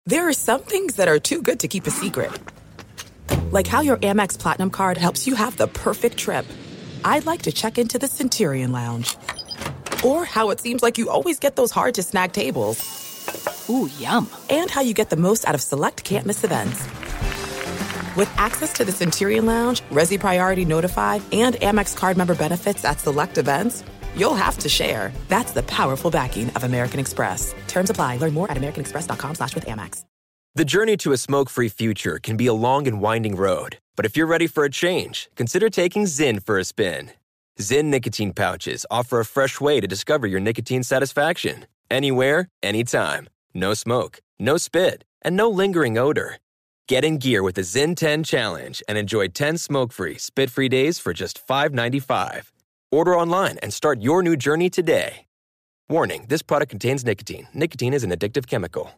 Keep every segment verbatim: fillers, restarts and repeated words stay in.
There are some things that are too good to keep a secret. Like how your Amex Platinum card helps you have the perfect trip. I'd like to check into the Centurion Lounge. Or how it seems like you always get those hard-to-snag tables. Ooh, yum. And how you get the most out of select can't-miss events. With access to the Centurion Lounge, Resi Priority Notified, and Amex card member benefits at select events, you'll have to share. That's the powerful backing of American Express. Terms apply. Learn more at americanexpress.com slash with Amex. The journey to a smoke-free future can be a long and winding road. But if you're ready for a change, consider taking Zyn for a spin. Zyn nicotine pouches offer a fresh way to discover your nicotine satisfaction. Anywhere, anytime. No smoke, no spit, and no lingering odor. Get in gear with the Zyn ten Challenge and enjoy ten smoke-free, spit-free days for just five dollars and ninety-five cents. Order online and start your new journey today. Warning, this product contains nicotine. Nicotine is an addictive chemical.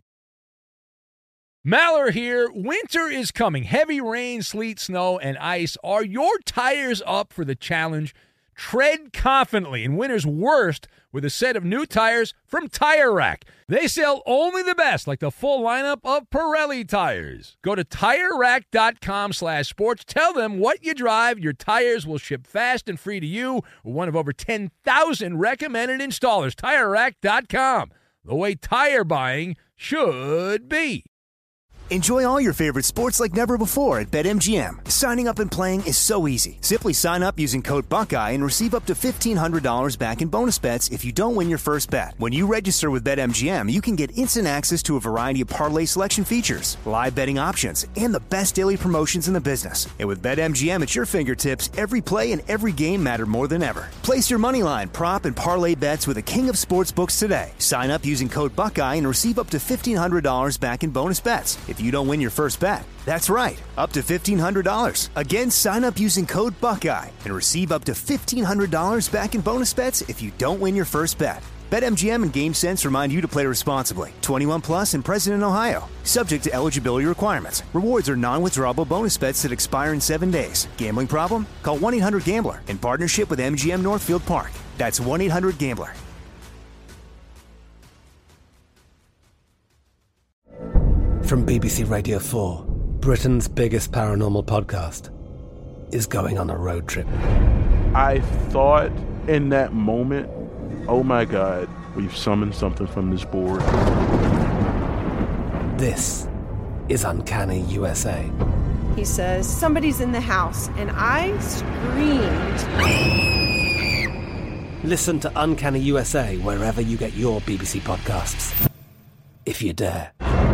Maller here. Winter is coming. Heavy rain, sleet, snow, and ice. Are your tires up for the challenge? Tread confidently in winter's worst with a set of new tires from Tire Rack. They sell only the best, like the full lineup of Pirelli tires. Go to Tire Rack dot com slash sports. Tell them what you drive. Your tires will ship fast and free to you. One of over ten thousand recommended installers. Tire Rack dot com. The way tire buying should be. Enjoy all your favorite sports like never before at BetMGM. Signing up and playing is so easy. Simply sign up using code Buckeye and receive up to fifteen hundred dollars back in bonus bets if you don't win your first bet. When you register with BetMGM, you can get instant access to a variety of parlay selection features, live betting options, and the best daily promotions in the business. And with BetMGM at your fingertips, every play and every game matter more than ever. Place your moneyline, prop, and parlay bets with the king of sportsbooks today. Sign up using code Buckeye and receive up to fifteen hundred dollars back in bonus bets if you don't win your first bet. That's right, up to fifteen hundred dollars. Again, sign up using code Buckeye and receive up to fifteen hundred dollars back in bonus bets if you don't win your first bet. BetMGM and GameSense remind you to play responsibly. twenty-one plus and present in Ohio. Subject to eligibility requirements. Rewards are non-withdrawable bonus bets that expire in seven days. Gambling problem? Call one eight hundred gambler in partnership with M G M Northfield Park. That's one eight hundred gambler. From B B C Radio four, Britain's biggest paranormal podcast is going on a road trip. I thought in that moment, oh my God, we've summoned something from this board. This is Uncanny U S A. He says, somebody's in the house, and I screamed. Listen to Uncanny U S A wherever you get your B B C podcasts, if you dare.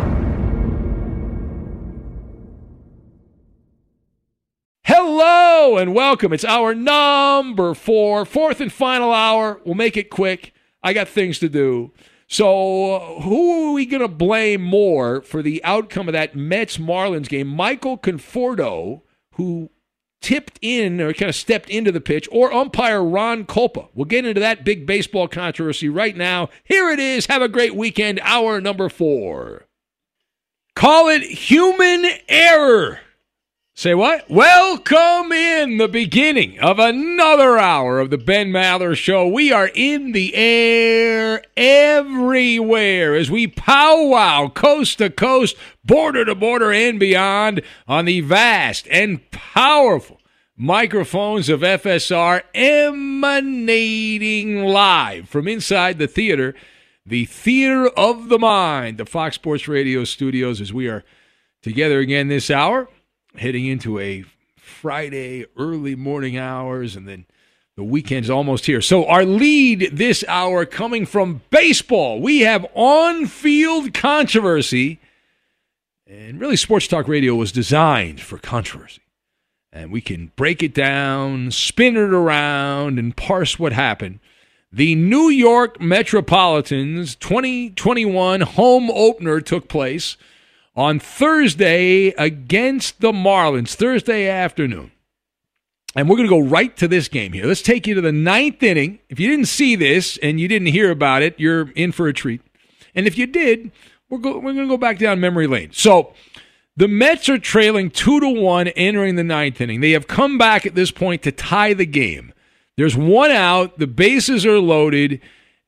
Hello and welcome. It's our number four, fourth and final hour. We'll make it quick. I got things to do. So who are we going to blame more for the outcome of that Mets-Marlins game? Michael Conforto, who tipped in or kind of stepped into the pitch, or umpire Ron Kulpa? We'll get into that big baseball controversy right now. Here it is. Have a great weekend. Hour number four. Call it human error. Say what? Welcome in the beginning of another hour of the Ben Maller Show. We are in the air everywhere as we powwow coast to coast, border to border, and beyond on the vast and powerful microphones of F S R, emanating live from inside the theater, the Theater of the Mind, the Fox Sports Radio studios, as we are together again this hour. Heading into a Friday early morning hours, and then the weekend's almost here. So our lead this hour coming from baseball. We have on-field controversy, and really Sports Talk Radio was designed for controversy. And we can break it down, spin it around, and parse what happened. The New York Metropolitans twenty twenty-one home opener took place on Thursday against the Marlins, Thursday afternoon. And we're going to go right to this game here. Let's take you to the ninth inning. If you didn't see this and you didn't hear about it, you're in for a treat. And if you did, we're, go- we're going to go back down memory lane. So the Mets are trailing two to one entering the ninth inning. They have come back at this point to tie the game. There's one out. The bases are loaded.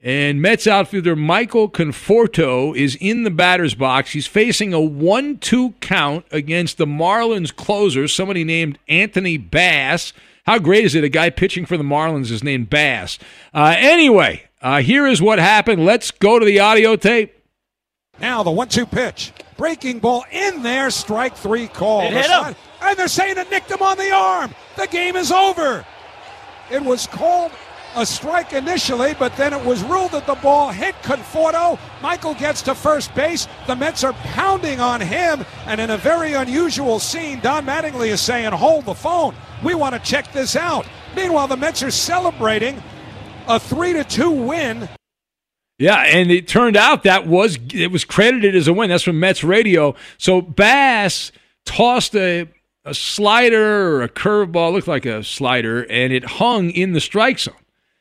And Mets outfielder Michael Conforto is in the batter's box. He's facing a one two count against the Marlins closer, somebody named Anthony Bass. How great is it? A guy pitching for the Marlins is named Bass. Uh, anyway, uh, here is what happened. Let's go to the audio tape. Now the one two pitch. Breaking ball in there. Strike three call. It hit him. And they're saying it nicked him on the arm. The game is over. It was called a strike initially, but then it was ruled that the ball hit Conforto. Michael gets to first base. The Mets are pounding on him, and in a very unusual scene, Don Mattingly is saying, hold the phone. We want to check this out. Meanwhile, the Mets are celebrating a three to two win. Yeah, and it turned out that was it was credited as a win. That's from Mets radio. So Bass tossed a, a slider or a curveball, looked like a slider, and it hung in the strike zone.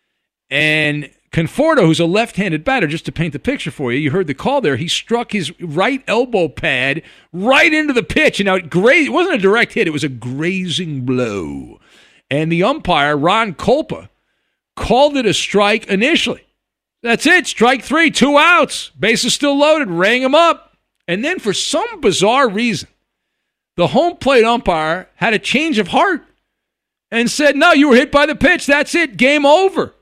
And Conforto, who's a left-handed batter, just to paint the picture for you, you heard the call there, he struck his right elbow pad right into the pitch. And now it, gra- it wasn't a direct hit, it was a grazing blow. And the umpire, Ron Kolpa, called it a strike initially. That's it, strike three, two outs. Base is still loaded, rang him up. And then for some bizarre reason, the home plate umpire had a change of heart and said, no, you were hit by the pitch, that's it, game over.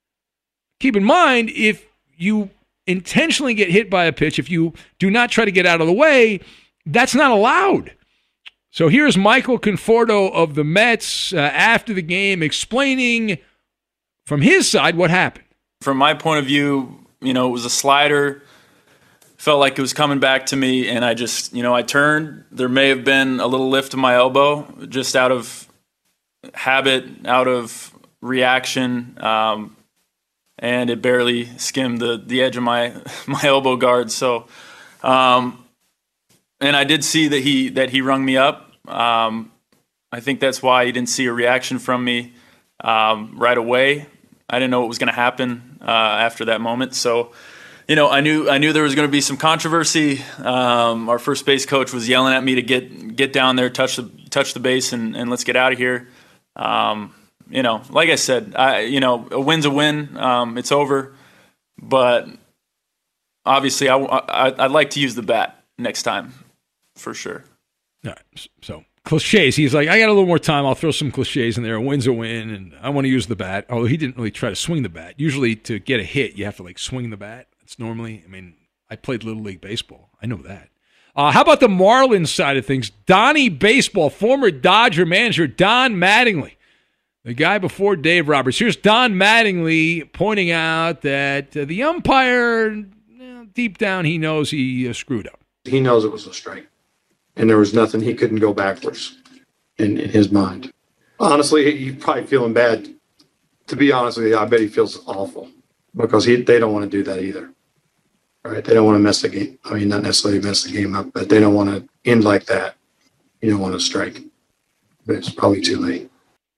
Keep in mind, if you intentionally get hit by a pitch, if you do not try to get out of the way, that's not allowed. So here's Michael Conforto of the Mets uh, after the game explaining from his side what happened. From my point of view, you know, it was a slider. Felt like it was coming back to me, and I just, you know, I turned. There may have been a little lift of my elbow, just out of habit, out of reaction. Um, and it barely skimmed the, the edge of my my elbow guard. So, um, and I did see that he that he rung me up. Um, I think that's why he didn't see a reaction from me um, right away. I didn't know what was going to happen uh, after that moment. So, you know, I knew I knew there was going to be some controversy. Um, our first base coach was yelling at me to get get down there, touch the touch the base, and, and let's get out of here. Um, You know, like I said, I, you know, a win's a win. Um, it's over. But obviously, I, I, I'd like to use the bat next time, for sure. All right, so cliches. He's like, I got a little more time. I'll throw some cliches in there. A win's a win, and I want to use the bat. Although he didn't really try to swing the bat. Usually to get a hit, you have to, like, swing the bat. It's normally, I mean, I played Little League Baseball. I know that. Uh, how about the Marlins side of things? Donnie Baseball, former Dodger manager Don Mattingly. The guy before Dave Roberts. Here's Don Mattingly pointing out that uh, the umpire, you know, deep down, he knows he uh, screwed up. He knows it was a strike, and there was nothing he couldn't go backwards in, in his mind. Honestly, he's probably feeling bad. To be honest with you, I bet he feels awful because he they don't want to do that either. All right, they don't want to mess the game. I mean, not necessarily mess the game up, but they don't want to end like that. You don't want to strike. But it's probably too late.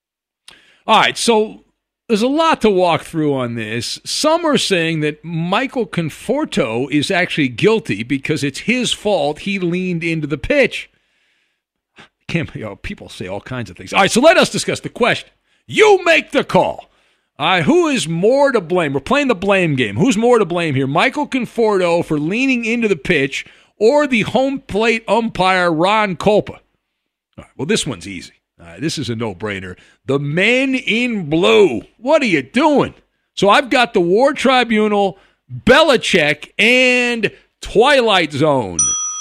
All right, so there's a lot to walk through on this. Some are saying that Michael Conforto is actually guilty because it's his fault he leaned into the pitch. Can't, you know, people say all kinds of things. All right, so let us discuss the question. You make the call. All right, who is more to blame? We're playing the blame game. Who's more to blame here? Michael Conforto for leaning into the pitch or the home plate umpire Ron Kolpa? All right, well, this one's easy. Uh, this is a no-brainer. The men in blue. What are you doing? So I've got the War Tribunal, Belichick, and Twilight Zone.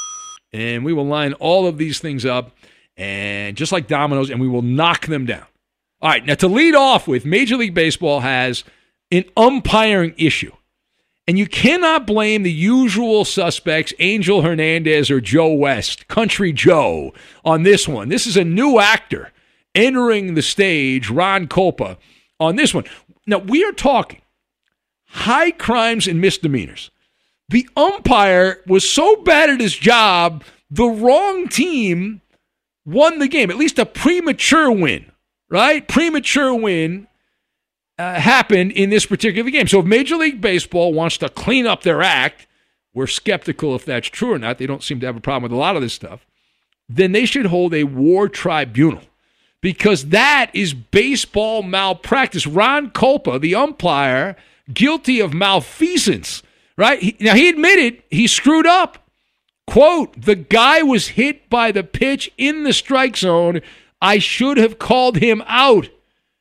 And we will line all of these things up, and just like dominoes, and we will knock them down. All right, now to lead off with, Major League Baseball has an umpiring issue. And you cannot blame the usual suspects, Angel Hernandez or Joe West, Country Joe, on this one. This is a new actor entering the stage, Ron Kolpa, on this one. Now, we are talking high crimes and misdemeanors. The umpire was so bad at his job, the wrong team won the game, at least a premature win, right? Premature win. Uh, happened in this particular game. So if Major League Baseball wants to clean up their act, we're skeptical if that's true or not. They don't seem to have a problem with a lot of this stuff. Then they should hold a war tribunal because that is baseball malpractice. Ron Kolpa, the umpire, guilty of malfeasance, right? He, now, he admitted he screwed up. Quote, the guy was hit by the pitch in the strike zone. I should have called him out.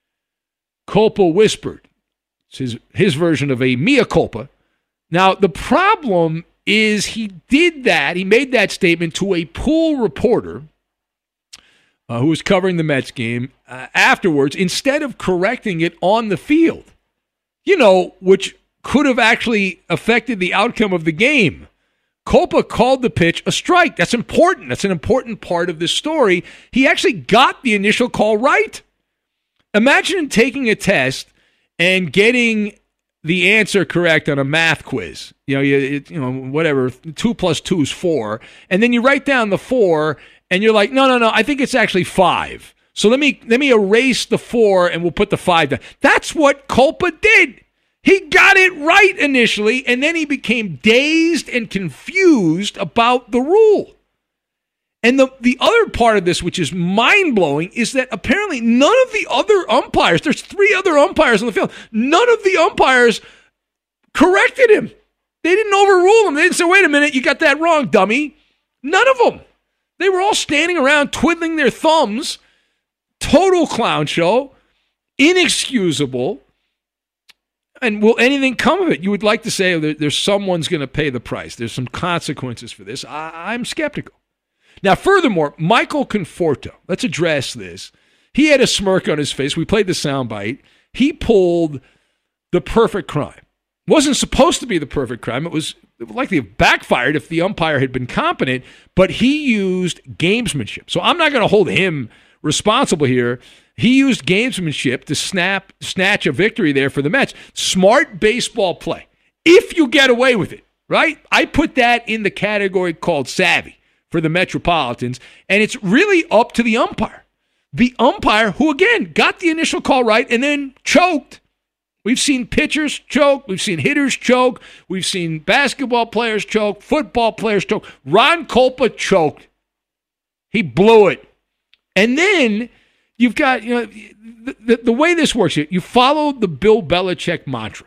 Culpa whispered. It's his, his version of a mea culpa. Now, the problem is he did that. He made that statement to a pool reporter uh, who was covering the Mets game uh, afterwards instead of correcting it on the field, you know, which could have actually affected the outcome of the game. Culpa called the pitch a strike. That's important. That's an important part of this story. He actually got the initial call right. Imagine taking a test and getting the answer correct on a math quiz. You know, you, you know, whatever, two plus two is four. And then you write down the four, and you're like, no, no, no, I think it's actually five. So let me let me erase the four, and we'll put the five down. That's what Culpa did. He got it right initially, and then he became dazed and confused about the rule. And the, the other part of this, which is mind-blowing, is that apparently none of the other umpires, there's three other umpires on the field, none of the umpires corrected him. They didn't overrule him. They didn't say, wait a minute, you got that wrong, dummy. None of them. They were all standing around twiddling their thumbs. Total clown show. Inexcusable. And will anything come of it? You would like to say there, there's someone's going to pay the price. There's some consequences for this. I, I'm skeptical. Now, furthermore, Michael Conforto, let's address this. He had a smirk on his face. We played the soundbite. He pulled the perfect crime. It wasn't supposed to be the perfect crime. It was it would likely have backfired if the umpire had been competent, but he used gamesmanship. So I'm not going to hold him responsible here. He used gamesmanship to snap, snatch a victory there for the Mets. Smart baseball play. If you get away with it, right? I put that in the category called savvy for the Metropolitans, and it's really up to the umpire. The umpire who, again, got the initial call right and then choked. We've seen pitchers choke. We've seen hitters choke. We've seen basketball players choke, football players choke. Ron Culpa choked. He blew it. And then you've got, you know, the, the, the way this works, you follow the Bill Belichick mantra.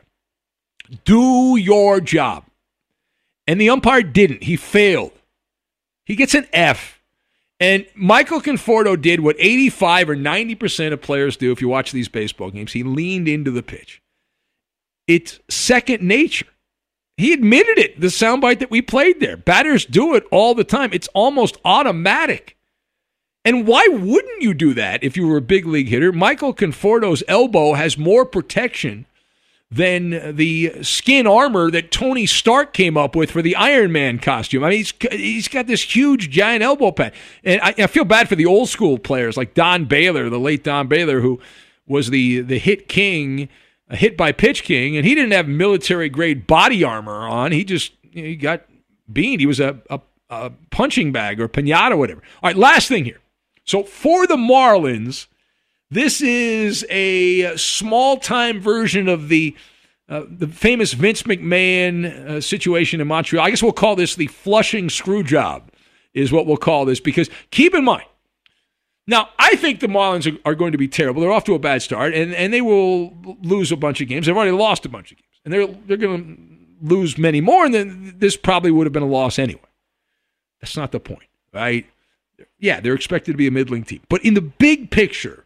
Do your job. And the umpire didn't. He failed. He gets an F. And Michael Conforto did what eighty-five or ninety percent of players do if you watch these baseball games. He leaned into the pitch. It's second nature. He admitted it, the soundbite that we played there. Batters do it all the time. It's almost automatic. And why wouldn't you do that if you were a big league hitter? Michael Conforto's elbow has more protection than the skin armor that Tony Stark came up with for the Iron Man costume. I mean, he's he's got this huge, giant elbow pad. And I, I feel bad for the old school players like Don Baylor, the late Don Baylor, who was the, the hit king, a hit by pitch king, and he didn't have military-grade body armor on. He just you know, he got beamed. He was a, a, a punching bag or pinata, whatever. All right, last thing here. So for the Marlins, this is a small-time version of the uh, the famous Vince McMahon uh, situation in Montreal. I guess we'll call this the Flushing screw job is what we'll call this, because keep in mind, now I think the Marlins are, are going to be terrible. They're off to a bad start, and, and they will lose a bunch of games. They've already lost a bunch of games, and they're, they're going to lose many more, and then this probably would have been a loss anyway. That's not the point, right? Yeah, they're expected to be a middling team. But in the big picture,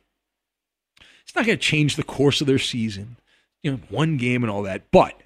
it's not going to change the course of their season, you know, one game and all that. But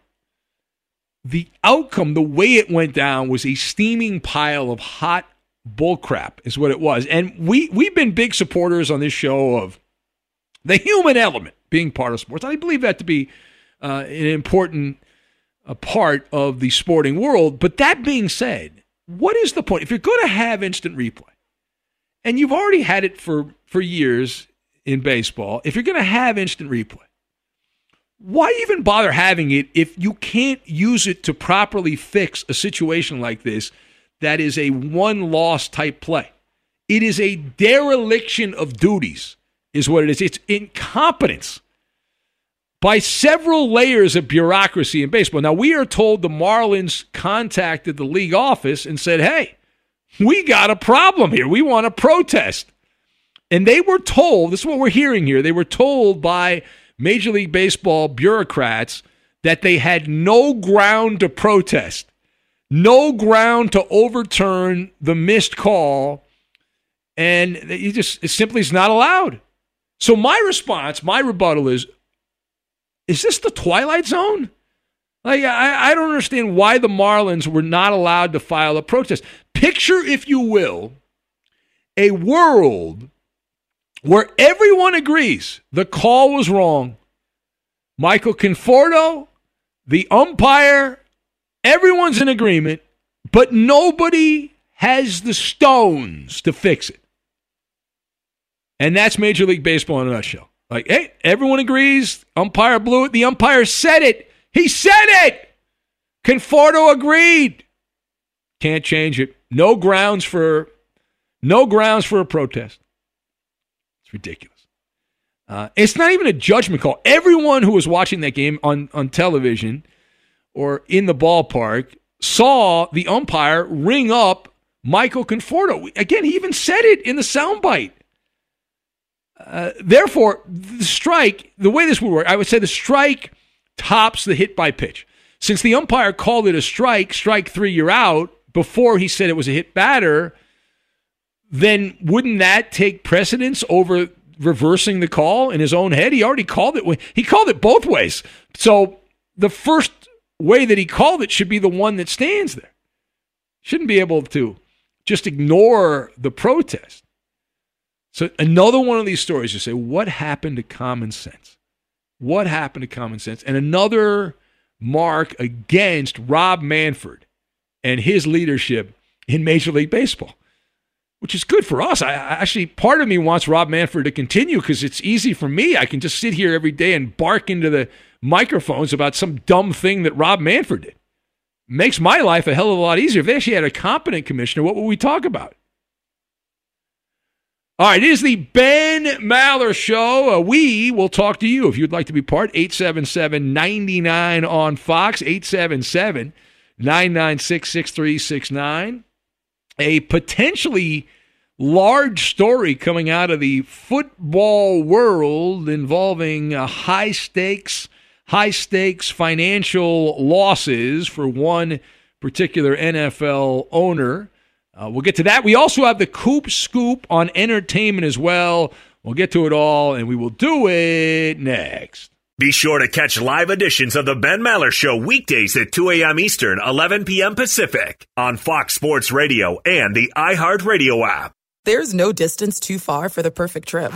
the outcome, the way it went down, was a steaming pile of hot bullcrap is what it was. And we, we've been big supporters on this show of the human element being part of sports. I believe that to be uh, an important uh, part of the sporting world. But that being said, what is the point? If you're going to have instant replay, and you've already had it for, for years in baseball, if you're going to have instant replay, why even bother having it if you can't use it to properly fix a situation like this that is a one-loss type play? It is a dereliction of duties is what it is. It's incompetence by several layers of bureaucracy in baseball. Now, we are told the Marlins contacted the league office and said, hey, we got a problem here. We want to protest. And they were told, this is what we're hearing here, they were told by Major League Baseball bureaucrats that they had no ground to protest, no ground to overturn the missed call, and it just it simply is not allowed. So my response, my rebuttal is, is this the Twilight Zone? Like, I, I don't understand why the Marlins were not allowed to file a protest. Picture, if you will, a world where everyone agrees the call was wrong. Michael Conforto, the umpire, everyone's in agreement, but nobody has the stones to fix it. And that's Major League Baseball in a nutshell. Like, hey, everyone agrees, umpire blew it, the umpire said it. He said it! Conforto agreed. Can't change it. No grounds for no grounds for a protest. It's ridiculous. Uh, it's not even a judgment call. Everyone who was watching that game on, on television or in the ballpark saw the umpire ring up Michael Conforto. Again, he even said it in the soundbite. Uh, therefore, the strike, the way this would work, I would say the strike tops the hit by pitch. Since the umpire called it a strike, strike three, you're out, before he said it was a hit batter, then wouldn't that take precedence over reversing the call in his own head? He already called it. He called it both ways. So the first way that he called it should be the one that stands there. Shouldn't be able to just ignore the protest. So another one of these stories, you say, what happened to common sense? What happened to common sense? And another mark against Rob Manfred and his leadership in Major League Baseball, which is good for us. I, I actually, part of me wants Rob Manfred to continue because it's easy for me. I can just sit here every day and bark into the microphones about some dumb thing that Rob Manfred did. Makes my life a hell of a lot easier. If they actually had a competent commissioner, what would we talk about? All right, it is the Ben Maller Show. Uh, we will talk to you if you'd like to be part. eight seven seven, nine nine on Fox, eight seven seven, nine nine six, six three six nine. A potentially large story coming out of the football world involving uh, high stakes, high stakes financial losses for one particular N F L owner. Uh, we'll get to that. We also have the Coop Scoop on entertainment as well. We'll get to it all, and we will do it next. Be sure to catch live editions of the Ben Maller Show weekdays at two a.m. Eastern, eleven p.m. Pacific on Fox Sports Radio and the iHeartRadio app. There's no distance too far for the perfect trip.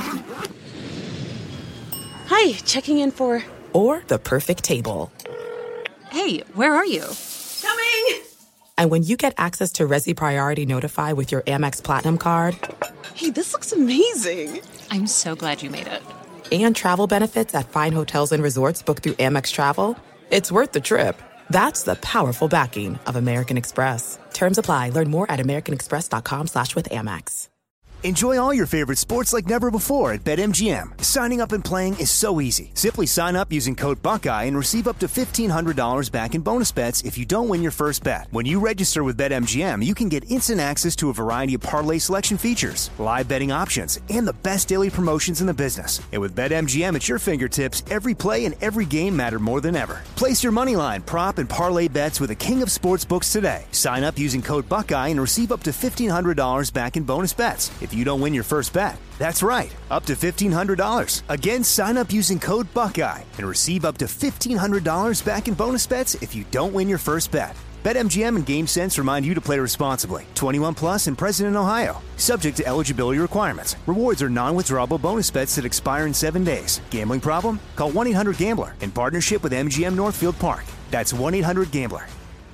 Hi, checking in for... Or the perfect table. Hey, where are you? Coming! And when you get access to Resi Priority Notify with your Amex Platinum card... Hey, this looks amazing. I'm so glad you made it. And travel benefits at fine hotels and resorts booked through Amex Travel, it's worth the trip. That's the powerful backing of American Express. Terms apply. Learn more at americanexpress.com slash with Amex. Enjoy all your favorite sports like never before at BetMGM. Signing up and playing is so easy. Simply sign up using code Buckeye and receive up to fifteen hundred dollars back in bonus bets if you don't win your first bet. When you register with BetMGM, you can get instant access to a variety of parlay selection features, live betting options, and the best daily promotions in the business. And with BetMGM at your fingertips, every play and every game matter more than ever. Place your moneyline, prop, and parlay bets with the king of sportsbooks today. Sign up using code Buckeye and receive up to fifteen hundred dollars back in bonus bets if you don't win your first bet. That's right, up to fifteen hundred dollars. Again, sign up using code Buckeye and receive up to fifteen hundred dollars back in bonus bets if you don't win your first bet. BetMGM and GameSense remind you to play responsibly. twenty-one plus and present in Ohio. Subject to eligibility requirements. Rewards are non-withdrawable bonus bets that expire in seven days. Gambling problem? Call one eight hundred gambler in partnership with M G M Northfield Park. That's one eight hundred gambler.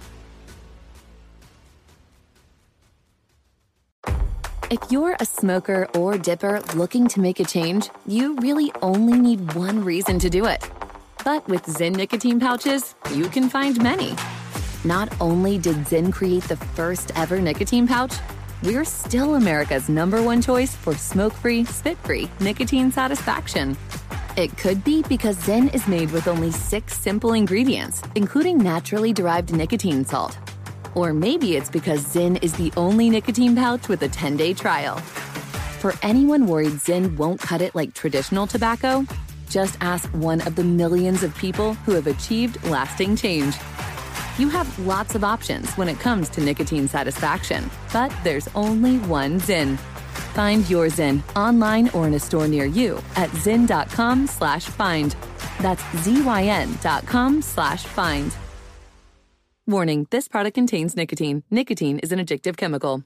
If you're a smoker or dipper looking to make a change, you really only need one reason to do it. But with Zyn nicotine pouches, you can find many. Not only did Zyn create the first ever nicotine pouch, we're still America's number one choice for smoke-free, spit-free nicotine satisfaction. It could be because Zyn is made with only six simple ingredients, including naturally derived nicotine salt. Or maybe it's because Zyn is the only nicotine pouch with a ten-day trial. For anyone worried Zyn won't cut it like traditional tobacco, Just ask one of the millions of people who have achieved lasting change. You have lots of options when it comes to nicotine satisfaction, but there's only one Zyn. Find your Zyn online or in a store near you at zyn.com slash find. That's Z-Y-N dot com slash find. Warning, this product contains nicotine. Nicotine is an addictive chemical.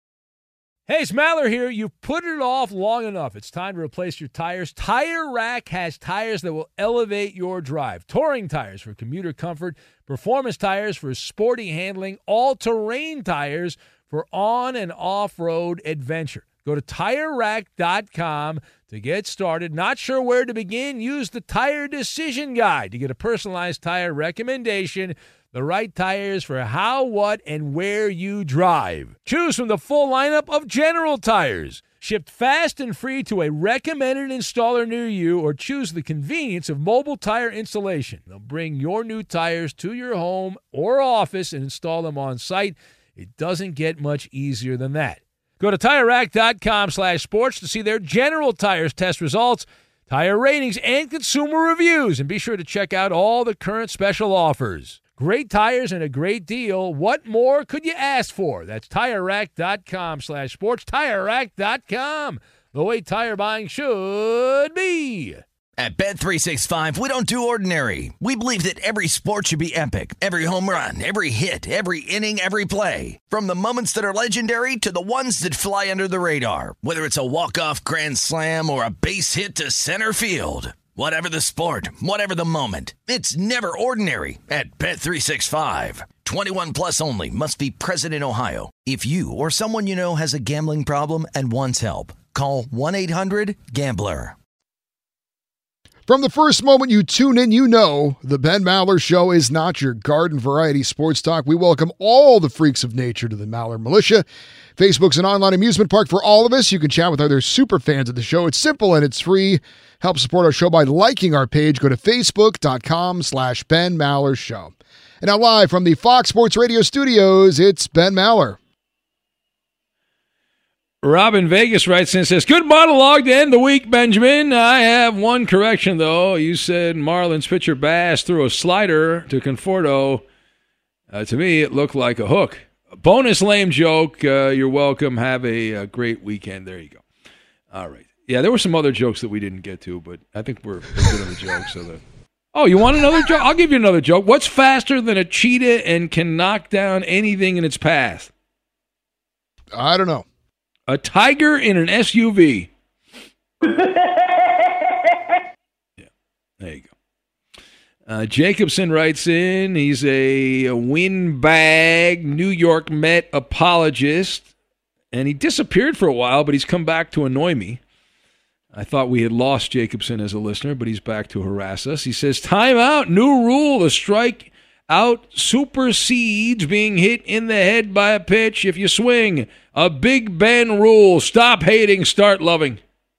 Hey, it's Maller here. You've put it off long enough. It's time to replace your tires. Tire Rack has tires that will elevate your drive. Touring tires for commuter comfort, performance tires for sporty handling, all-terrain tires for on- and off-road adventure. Go to tire rack dot com to get started. Not sure where to begin? Use the Tire Decision Guide to get a personalized tire recommendation. The right tires for how, what, and where you drive. Choose from the full lineup of General Tires. Shipped fast and free to a recommended installer near you, or choose the convenience of mobile tire installation. They'll bring your new tires to your home or office and install them on site. It doesn't get much easier than that. Go to tire rack dot com slash sports to see their General Tires test results, tire ratings, and consumer reviews. And be sure to check out all the current special offers. Great tires and a great deal. What more could you ask for? That's tire rack dot com slash sports. tire rack dot com, the way tire buying should be. At Bet three sixty-five, we don't do ordinary. We believe that every sport should be epic. Every home run, every hit, every inning, every play. From the moments that are legendary to the ones that fly under the radar. Whether it's a walk-off grand slam or a base hit to center field. Whatever the sport, whatever the moment, it's never ordinary at Bet three sixty-five. twenty-one plus only. Must be present in Ohio. If you or someone you know has a gambling problem and wants help, call one eight hundred gambler. From the first moment you tune in, you know the Ben Maller Show is not your garden variety sports talk. We welcome all the freaks of nature to the Maller Militia. Facebook's an online amusement park for all of us. You can chat with other super fans of the show. It's simple and it's free. Help support our show by liking our page. Go to facebook.com slash Ben Maller Show. And now live from the Fox Sports Radio studios, it's Ben Maller. Robin Vegas writes in and says, good monologue to end the week, Benjamin. I have one correction, though. You said Marlins pitcher Bass threw a slider to Conforto. Uh, to me, it looked like a hook. Bonus lame joke. Uh, you're welcome. Have a, a great weekend. There you go. All right. Yeah, there were some other jokes that we didn't get to, but I think we're, we're good on the jokes. So that... Oh, you want another joke? I'll give you another joke. What's faster than a cheetah and can knock down anything in its path? I don't know. A tiger in an S U V. Yeah, there you go. Uh, Jacobson writes in. He's a, a windbag New York Met apologist, and he disappeared for a while, but he's come back to annoy me. I thought we had lost Jacobson as a listener, but he's back to harass us. He says, time out, new rule, the strike out supersedes being hit in the head by a pitch if you swing. A Big Ben rule. Stop hating, start loving.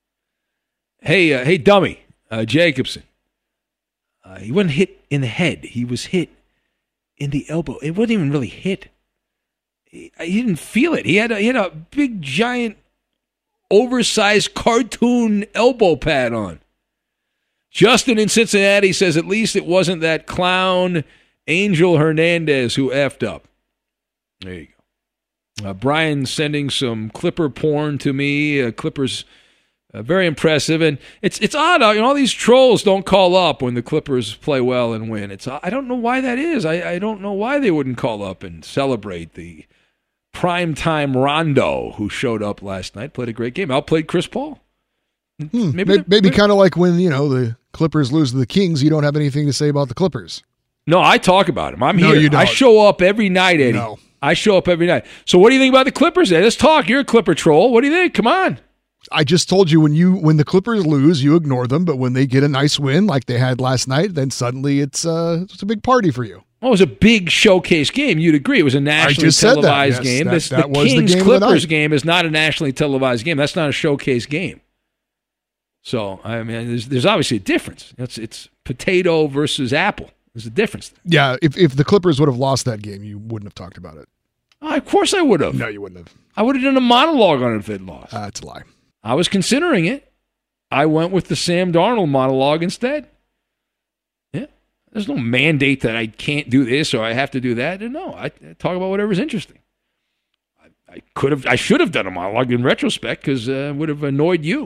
Hey, uh, hey, dummy, uh, Jacobson. Uh, he wasn't hit in the head. He was hit in the elbow. It wasn't even really hit. He, he didn't feel it. He had a, he had a big, giant, oversized cartoon elbow pad on. Justin in Cincinnati says at least it wasn't that clown Angel Hernandez who effed up. There you go. Uh, Brian sending some Clipper porn to me. Uh, Clippers, uh, very impressive. And it's it's odd. You know, all these trolls don't call up when the Clippers play well and win. It's I don't know why that is. I, I don't know why they wouldn't call up and celebrate the primetime Rondo who showed up last night. Played a great game. Outplayed Chris Paul. Hmm, maybe maybe, maybe kind of like when, you know, the Clippers lose to the Kings, you don't have anything to say about the Clippers. No, I talk about them. I'm no, here. You don't. I show up every night, Eddie. No. I show up every night. So what do you think about the Clippers? Eddie? Let's talk. You're a Clipper troll. What do you think? Come on. I just told you when you when the Clippers lose, you ignore them, but when they get a nice win like they had last night, then suddenly it's uh, it's a big party for you. Well, it was a big showcase game. You'd agree. It was a nationally televised yes, game. That, this, that the was Kings the game Clippers game is not a nationally televised game. That's not a showcase game. So, I mean, there's, there's obviously a difference. It's, it's potato versus apple. There's a difference there. Yeah, if, if the Clippers would have lost that game, you wouldn't have talked about it. Oh, of course I would have. No, you wouldn't have. I would have done a monologue on it if they'd lost. Uh, that's a lie. I was considering it. I went with the Sam Darnold monologue instead. Yeah. There's no mandate that I can't do this or I have to do that. No, I, I talk about whatever's interesting. I, I could have, I should have done a monologue in retrospect because uh, it would have annoyed you.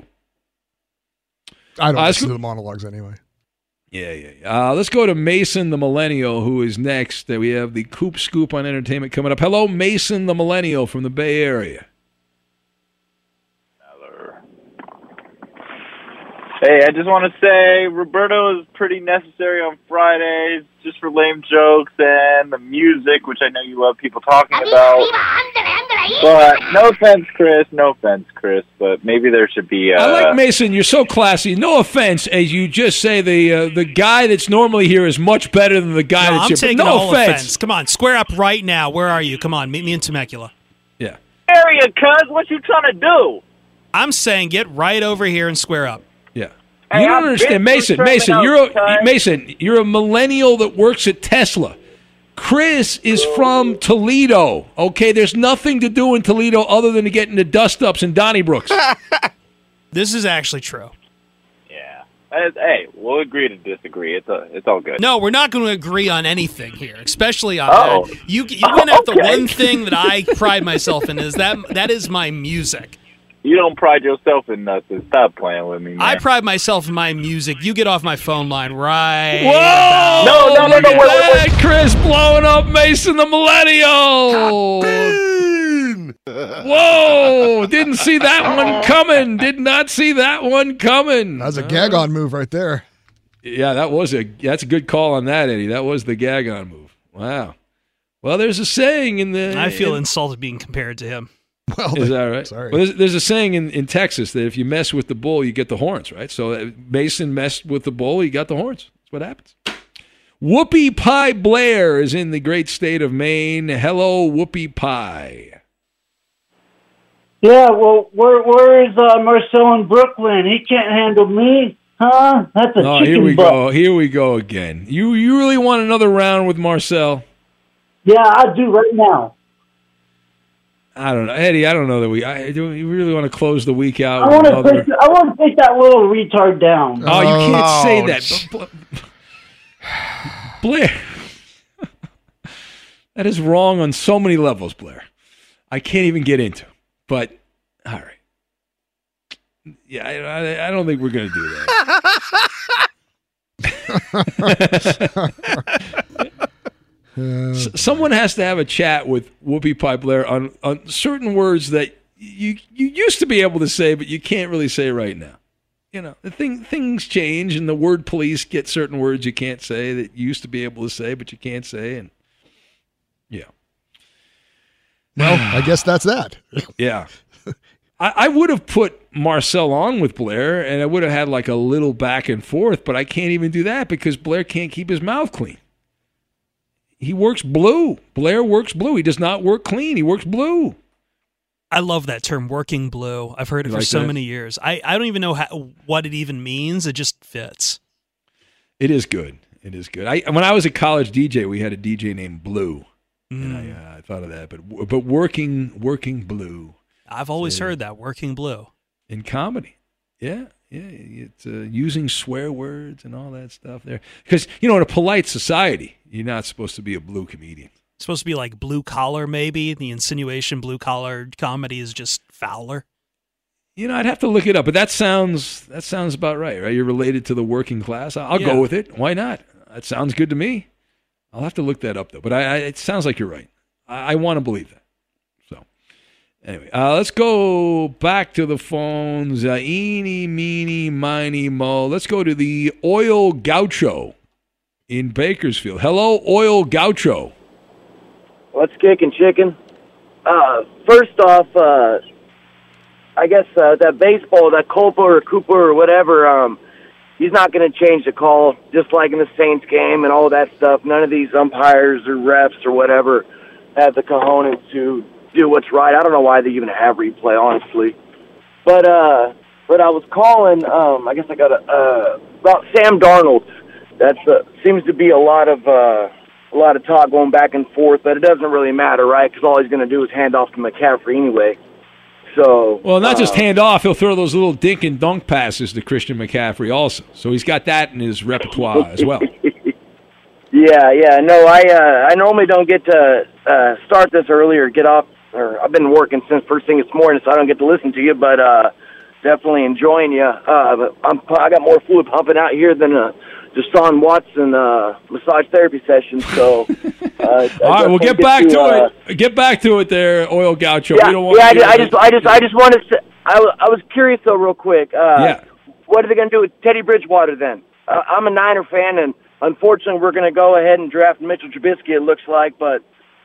I don't uh, listen to the monologues anyway. Yeah, yeah, yeah. Uh, let's go to Mason the Millennial, who is next. Uh, we have the Coop Scoop on entertainment coming up. Hello, Mason the Millennial from the Bay Area. Hey, I just want to say Roberto is pretty necessary on Fridays just for lame jokes and the music, which I know you love people talking about. But no offense, Chris. No offense, Chris. But maybe there should be. Uh, I like Mason. You're so classy. No offense, as you just say, the uh, the guy that's normally here is much better than the guy no, that's I'm here. taking No all offense. offense. Come on, square up right now. Where are you? Come on, meet me in Temecula. Yeah. area, cuz. What you trying to do? I'm saying get right over here and square up. Yeah. Hey, You don't I've understand, been Mason. through Mason, terminals, you're a, cuz. Mason. You're a millennial that works at Tesla. Chris is from Toledo. Okay, there's nothing to do in Toledo other than to get into dust-ups and Donnybrooks. This is actually true. Yeah. Hey, we'll agree to disagree. It's a, it's all good. No, we're not going to agree on anything here, especially on Oh. that. You you went out the Okay. one thing that I pride myself in is that that is my music. You don't pride yourself in nothing. Stop playing with me, man. I pride myself in my music. You get off my phone line right. Whoa! No, no, no, no, wait, wait, wait. Hey, Chris blowing up Mason the Millennial. Whoa! Didn't see that one coming. Did not see that one coming. That's a gag-on move right there. Yeah, that was a that's a good call on that, Eddie. That was the gag-on move. Wow. Well, there's a saying in the. I feel in, insulted being compared to him. Well, is that right? Sorry. Well, there's, there's a saying in, in Texas that if you mess with the bull, you get the horns, right? So uh, Mason messed with the bull, he got the horns. That's what happens. Whoopie Pie Blair is in the great state of Maine. Hello, Whoopie Pie. Yeah, well, where where is uh, Marcel in Brooklyn? He can't handle me, huh? That's a Oh, chicken here we butt. go. Here we go again. You you really want another round with Marcel? Yeah, I do right now. I don't know, Eddie. I don't know that we. I do. We really want to close the week out. I with want to another... take I want to take that little retard down. Oh, you can't Oh, say that, Bla- Blair. That is wrong on so many levels, Blair. I can't even get into. But all right. Yeah, I, I, I don't think we're going to do that. S- someone has to have a chat with Whoopi Pie Blair on, on certain words that you you used to be able to say, but you can't really say right now. You know, the thing things change, and the word police get certain words you can't say that you used to be able to say, but you can't say, and yeah. Well, I guess that's that. Yeah. I, I would have put Marcel on with Blair, and I would have had like a little back and forth, but I can't even do that because Blair can't keep his mouth clean. He works blue. Blair works blue. He does not work clean. He works blue. I love that term, working blue. I've heard it You for like so that? many years. I, I don't even know how, what it even means. It just fits. It is good. It is good. I when I was a college D J, we had a D J named Blue, Mm. and I, uh, I thought of that. But but working working blue I've always So- heard that, working blue. in comedy, yeah, yeah, it's uh, using swear words and all that stuff there. Because you know, in a polite society, you're not supposed to be a blue comedian. It's supposed to be like blue collar, maybe. The insinuation blue collar comedy is just Fowler. You know, I'd have to look it up, but that sounds that sounds about right, right? You're related to the working class. I'll Yeah. go with it. Why not? That sounds good to me. I'll have to look that up though. But I, I it sounds like you're right. I, I want to believe that. So anyway, uh, let's go back to the phones. Uh, eeny, meeny, miny, mo. Let's go to the Oil Gaucho in Bakersfield. Hello, Oil Gaucho. What's kicking, chicken? Uh, first off, uh, I guess uh, that baseball, that Culpa or Cooper or whatever, um, he's not going to change the call, just like in the Saints game and all that stuff. None of these umpires or refs or whatever have the cojones to do what's right. I don't know why they even have replay, honestly. But uh, but I was calling. Um, I guess I got a, uh, about Sam Darnold. That's uh, seems to be a lot of. Uh, A lot of talk going back and forth, but it doesn't really matter, right? Because all he's going to do is hand off to McCaffrey anyway. So Well, not just uh, hand off. He'll throw those little dink and dunk passes to Christian McCaffrey also. So he's got that in his repertoire as well. Yeah, yeah. No, I uh, I normally don't get to uh, start this early or get off. Or I've been working since first thing this morning, so I don't get to listen to you. But uh, definitely enjoying you. Uh, but I'm I got more fluid pumping out here than a Deshaun Watson uh, massage therapy session. So uh, all right, we'll get back to, to uh, it. Get back to it, there, Oil Gaucho. Yeah, we don't want yeah. I to just, I just, I just, I just wanted to. I, I was curious though, real quick. Uh, yeah. What are they going to do with Teddy Bridgewater then? Uh, I'm a Niner fan, and unfortunately, we're going to go ahead and draft Mitchell Trubisky. It looks like, but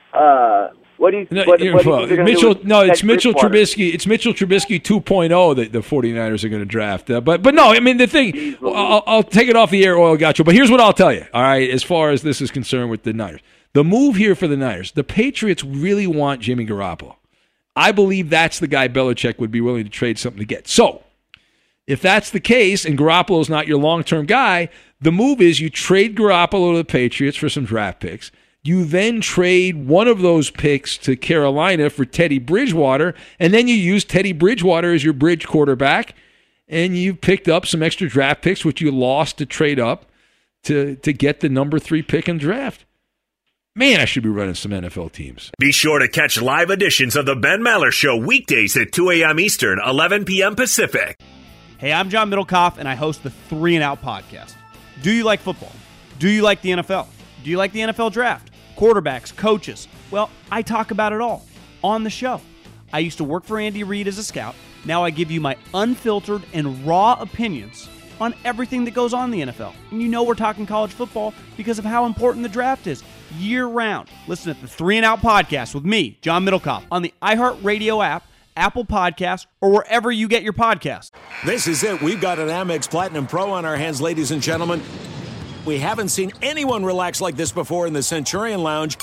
uh, what do you? No, what, what do you think Mitchell, do no, it's Mitchell Trubisky. Trubisky. It's Mitchell Trubisky two point oh that the 49ers are going to draft. Uh, but but no, I mean the thing. I'll, I'll take it off the air, Oil Gaucho. But here's what I'll tell you. All right, as far as this is concerned with the Niners, the move here for the Niners, the Patriots really want Jimmy Garoppolo. I believe that's the guy Belichick would be willing to trade something to get. So if that's the case, and Garoppolo's not your long-term guy, the move is you trade Garoppolo to the Patriots for some draft picks. You then trade one of those picks to Carolina for Teddy Bridgewater, and then you use Teddy Bridgewater as your bridge quarterback, and you picked up some extra draft picks, which you lost to trade up to, to get the number three pick in draft. Man, I should be running some N F L teams. Be sure to catch live editions of the Ben Maller Show weekdays at two a.m. Eastern, eleven p.m. Pacific. Hey, I'm John Middlecoff, and I host the Three and Out podcast. Do you like football? Do you like the N F L? Do you like the N F L draft? Quarterbacks, coaches? Well, I talk about it all on the show. I used to work for Andy Reid as a scout. Now I give you my unfiltered and raw opinions on everything that goes on in the N F L. And you know we're talking college football because of how important the draft is year-round. Listen to the Three and Out podcast with me, John Middlecoff, on the iHeartRadio app, Apple Podcasts, or wherever you get your podcasts. This is it. We've got an Amex Platinum Pro on our hands, ladies and gentlemen. We haven't seen anyone relax like this before in the Centurion Lounge.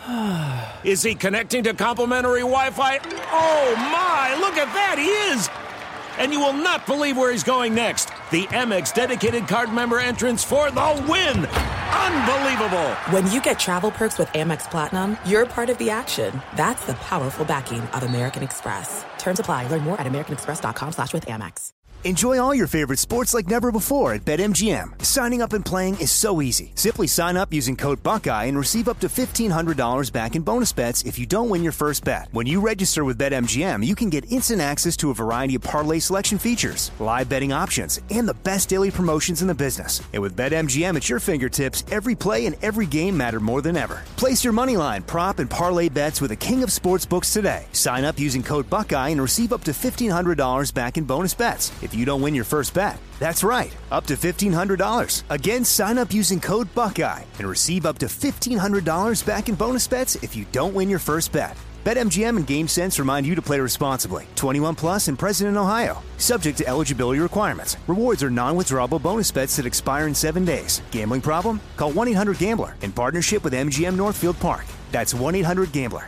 Is he connecting to complimentary Wi-Fi? Oh, my! Look at that! He is! And you will not believe where he's going next. The Amex dedicated card member entrance for the win. Unbelievable. When you get travel perks with Amex Platinum, you're part of the action. That's the powerful backing of American Express. Terms apply. Learn more at americanexpress.com slash with Amex. Enjoy all your favorite sports like never before at BetMGM. Signing up and playing is so easy. Simply sign up using code Buckeye and receive up to fifteen hundred dollars back in bonus bets if you don't win your first bet. When you register with BetMGM, you can get instant access to a variety of parlay selection features, live betting options, and the best daily promotions in the business. And with BetMGM at your fingertips, every play and every game matter more than ever. Place your moneyline, prop, and parlay bets with the king of sportsbooks today. Sign up using code Buckeye and receive up to fifteen hundred dollars back in bonus bets if you don't win your first bet. That's right, up to fifteen hundred dollars. Again, sign up using code Buckeye and receive up to fifteen hundred dollars back in bonus bets if you don't win your first bet. BetMGM and GameSense remind you to play responsibly. twenty-one plus and present in Ohio. Subject to eligibility requirements. Rewards are non-withdrawable bonus bets that expire in seven days. Gambling problem? Call one eight hundred gambler in partnership with M G M Northfield Park. That's one eight hundred gambler.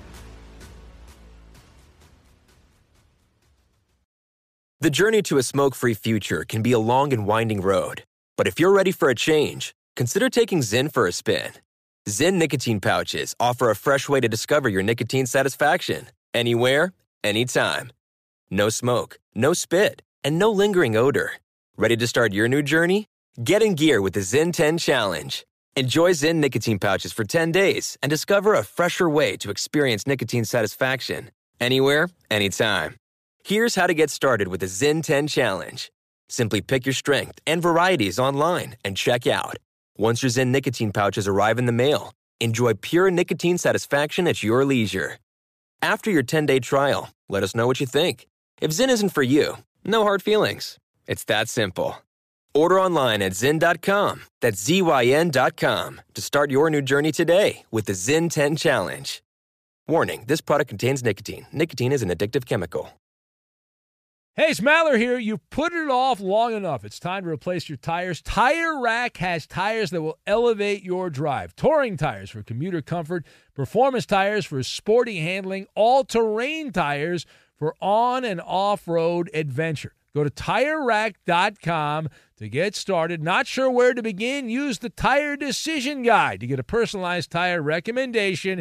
The journey to a smoke-free future can be a long and winding road. But if you're ready for a change, consider taking Zyn for a spin. Zyn nicotine pouches offer a fresh way to discover your nicotine satisfaction. Anywhere, anytime. No smoke, no spit, and no lingering odor. Ready to start your new journey? Get in gear with the Zyn ten Challenge. Enjoy Zyn nicotine pouches for ten days and discover a fresher way to experience nicotine satisfaction. Anywhere, anytime. Here's how to get started with the Zyn ten Challenge. Simply pick your strength and varieties online and check out. Once your Zyn nicotine pouches arrive in the mail, enjoy pure nicotine satisfaction at your leisure. After your ten-day trial, let us know what you think. If Zyn isn't for you, no hard feelings. It's that simple. Order online at zyn dot com. That's Z Y N dot com to start your new journey today with the Zyn ten Challenge. Warning, this product contains nicotine. Nicotine is an addictive chemical. Hey, it's Maller here. You've put it off long enough. It's time to replace your tires. Tire Rack has tires that will elevate your drive. Touring tires for commuter comfort, performance tires for sporty handling, all-terrain tires for on- and off-road adventure. Go to tire rack dot com to get started. Not sure where to begin? Use the Tire Decision Guide to get a personalized tire recommendation.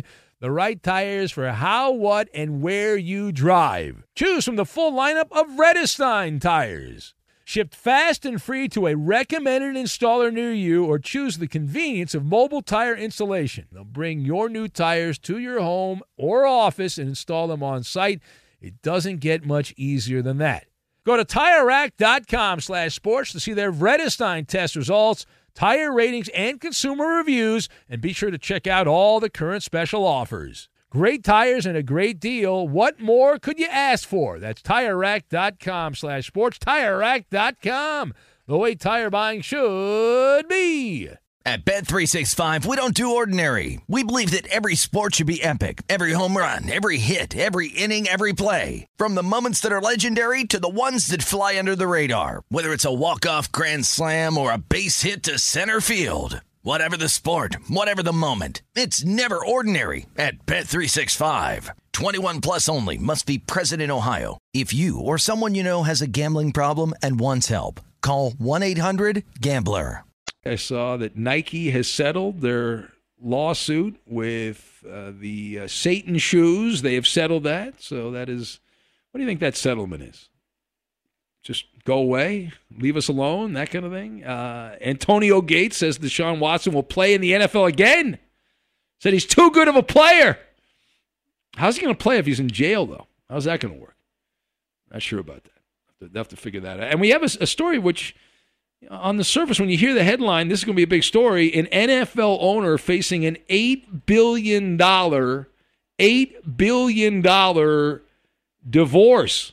The right tires for how, what, and where you drive. Choose from the full lineup of Vredestein tires. Shipped fast and free to a recommended installer near you, or choose the convenience of mobile tire installation. They'll bring your new tires to your home or office and install them on site. It doesn't get much easier than that. Go to TireRack.com slash sports to see their Vredestein test results, tire ratings, and consumer reviews, and be sure to check out all the current special offers. Great tires and a great deal. What more could you ask for? That's TireRack.com slash sports. TireRack dot com, the way tire buying should be. At Bet three sixty-five, we don't do ordinary. We believe that every sport should be epic. Every home run, every hit, every inning, every play. From the moments that are legendary to the ones that fly under the radar. Whether it's a walk-off grand slam or a base hit to center field. Whatever the sport, whatever the moment, it's never ordinary at Bet three sixty-five. twenty-one plus only. Must be present in Ohio. If you or someone you know has a gambling problem and wants help, call one eight hundred gambler. I saw that Nike has settled their lawsuit with uh, the uh, Satan shoes. They have settled that. So that is, what do you think that settlement is? Just go away, leave us alone, that kind of thing. Uh, Antonio Gates says Deshaun Watson will play in the N F L again. Said he's too good of a player. How's he going to play if he's in jail, though? How's that going to work? Not sure about that. They'll have to figure that out. And we have a, a story which, on the surface, when you hear the headline, this is going to be a big story. An N F L owner facing an eight billion dollars, eight billion dollars divorce.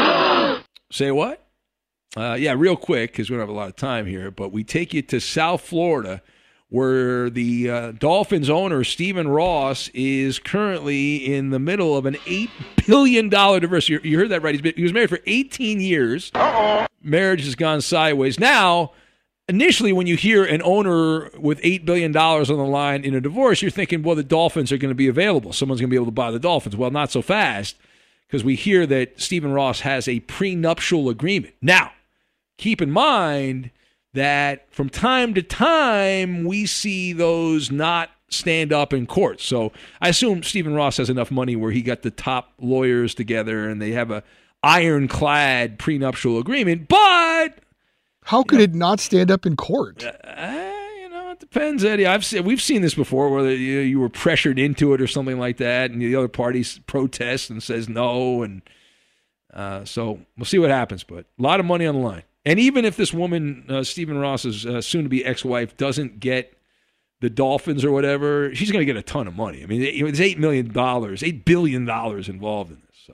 Say what? Uh, yeah, real quick, because we don't have a lot of time here, but we take you to South Florida, where the uh, Dolphins owner, Stephen Ross, is currently in the middle of an eight billion dollars divorce. You, you heard that right. He's been, he was married for eighteen years. Uh-oh. Marriage has gone sideways. Now, initially, when you hear an owner with eight billion dollars on the line in a divorce, you're thinking, well, the Dolphins are going to be available. Someone's going to be able to buy the Dolphins. Well, not so fast, because we hear that Stephen Ross has a prenuptial agreement. Now, keep in mind that from time to time, we see those not stand up in court. So I assume Stephen Ross has enough money where he got the top lawyers together and they have a ironclad prenuptial agreement. But how could it not stand up in court? Uh, you know, it depends, Eddie. I've seen, we've seen this before, where you, you were pressured into it or something like that, and the other party protests and says no, and uh, so we'll see what happens. But a lot of money on the line. And even if this woman, uh, Stephen Ross's uh, soon-to-be ex-wife, doesn't get the Dolphins or whatever, she's going to get a ton of money. I mean, there's eight million dollars, eight billion dollars involved in this. So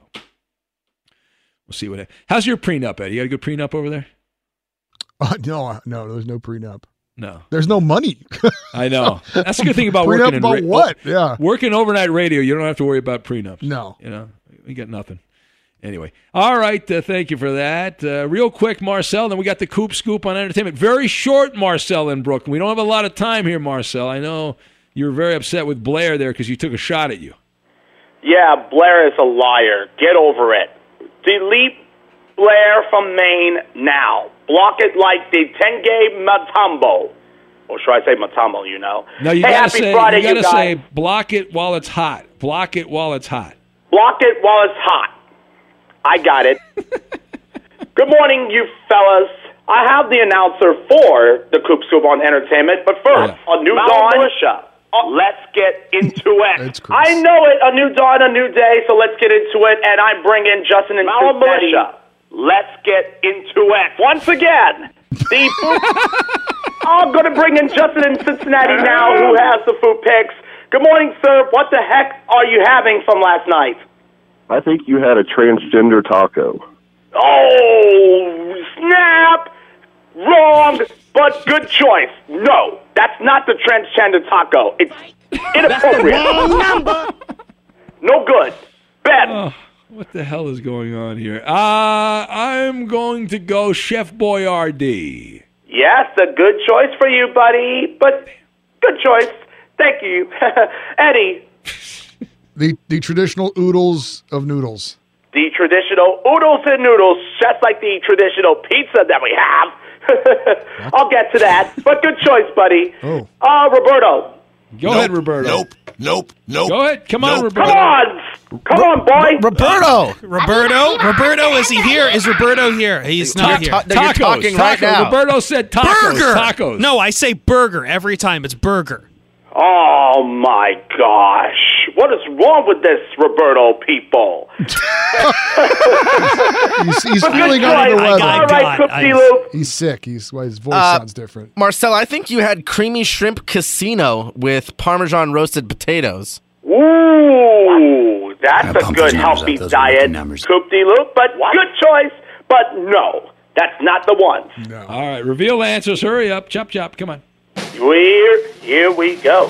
we'll see what happens. How's your prenup, Eddie? You got a good prenup over there? Uh, no, no, there's no prenup. No. There's no money. I know. That's the good thing about prenup working in about ra- what? Yeah. Working overnight radio, you don't have to worry about prenups. No. You know, we got nothing. Anyway, all right, uh, thank you for that. Uh, real quick, Marcel, then we got the Coop Scoop on entertainment. Very short, Marcel in Brooklyn. We don't have a lot of time here, Marcel. I know you were very upset with Blair there because he took a shot at you. Yeah, Blair is a liar. Get over it. Delete Blair from Maine now. Block it like the Tenge Matumbo. Or should I say Matumbo, you know? No, you hey, gotta happy say, Friday, you gotta you guys. say, block it while it's hot. Block it while it's hot. Block it while it's hot. I got it. Good morning, you fellas. I have the announcer for the Coop Scoop on entertainment, but first, yeah. a new dawn. Uh, let's get into it. I know it. A new dawn, a new day, so let's get into it. And I bring in Justin and Cincinnati. Let's get into it. Once again, the food. I'm going to bring in Justin in Cincinnati now, who has the food picks. Good morning, sir. What the heck are you having from last night? I think you had a transgender taco. Oh, snap! Wrong, but good choice. No, that's not the transgender taco. It's inappropriate. Wrong number. No good. Bad. Oh, what the hell is going on here? Uh, I'm going to go Chef Boyardee. Yes, a good choice for you, buddy, but good choice. Thank you. Eddie. The the traditional oodles of noodles. The traditional oodles and noodles, just like the traditional pizza that we have. I'll get to that, but good choice, buddy. Oh. Uh, Roberto. Go nope. ahead, Roberto. Nope. Nope. Nope. Go ahead. Come on, Nope. Roberto. Come on. Come on, boy. Roberto. Roberto? Roberto, is he here? Is Roberto here? He's not here. Ta- no, you're Tacos. talking Tacos. right now. Roberto said tacos. Burger. Tacos. No, I say burger every time. It's burger. Oh, my gosh. What is wrong with this, Roberto people? He's, he's But feeling good under the choice. weather. All right, Coop-de-Loop. He's sick. He's why his voice Uh, sounds different. Marcel, I think you had creamy shrimp casino with Parmesan roasted potatoes. Ooh, that's Yeah, a pump good those numbers healthy up. Those are diet, wicked numbers. Coop-de-Loop, but good choice. But no, that's not the one. No. All right, reveal answers. Hurry up. Chop, chop. Come on. Here, here we go.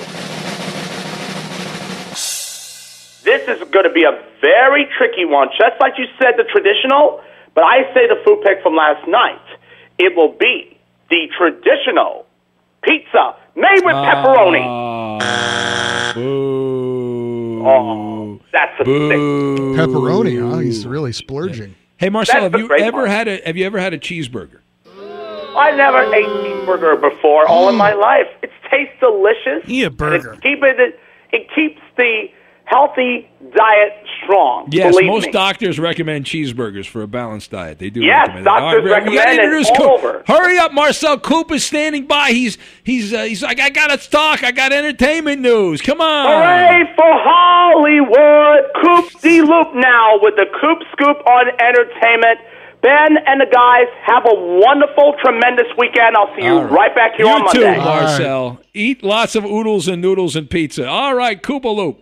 This is going to be a very tricky one, just like you said, the traditional, but I say the food pick from last night. It will be the traditional pizza made with pepperoni. Uh, boo. Oh, that's a Boo. thing. Pepperoni, huh? He's really splurging. Hey, Marcel, That's have the you great ever one. had a have you ever had a cheeseburger? I never ate cheeseburger before all in my life. It tastes delicious. Eat a burger. It, keep it, it keeps the healthy diet strong. Yes, believe most me. doctors recommend cheeseburgers for a balanced diet. They do Yes, recommend that. All doctors right, we gotta recommend it introduce all Coop. over. Hurry up, Marcel. Coop is standing by. He's he's uh, he's like, I gotta talk. I got entertainment news. Come on. Hooray for Hollywood! Coop-de-Loop now with the Coop Scoop on entertainment. Ben and the guys have a wonderful, tremendous weekend. I'll see you All right. back here you on too, Monday. Marcel. Eat lots of oodles and noodles and pizza. All right, Koopaloop.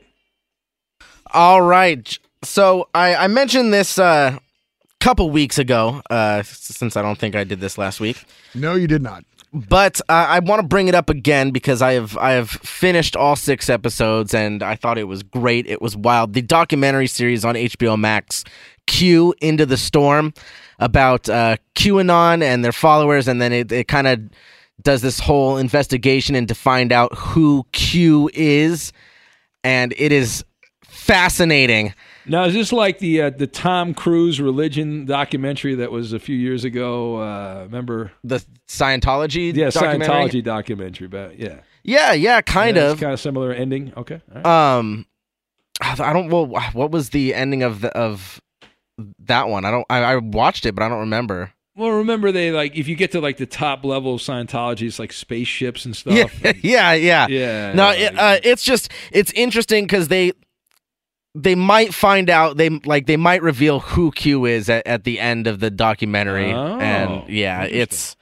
All right. So I, I mentioned this a uh, couple weeks ago, uh, since I don't think I did this last week. No, you did not. But uh, I want to bring it up again because I have I have finished all six episodes and I thought it was great. It was wild. The documentary series on H B O Max, Q Into the Storm, about uh, QAnon and their followers, and then it, it kind of does this whole investigation and to find out who Q is, and it is fascinating. Now, is this like the uh, the Tom Cruise religion documentary that was a few years ago? Uh, remember the Scientology? Yeah, documentary? Scientology documentary. But yeah, Yeah, yeah, kind yeah, of. It's kind of similar ending. Okay. All right. Um, I don't. Well, what was the ending of the of that one? I don't. I, I watched it, but I don't remember. Well, remember they like if you get to like the top level of Scientology, it's like spaceships and stuff. Yeah, yeah, yeah. Yeah. No, it, uh, it's just it's interesting because they they might find out they like they might reveal who Q is at, at the end of the documentary, Oh, and yeah, it's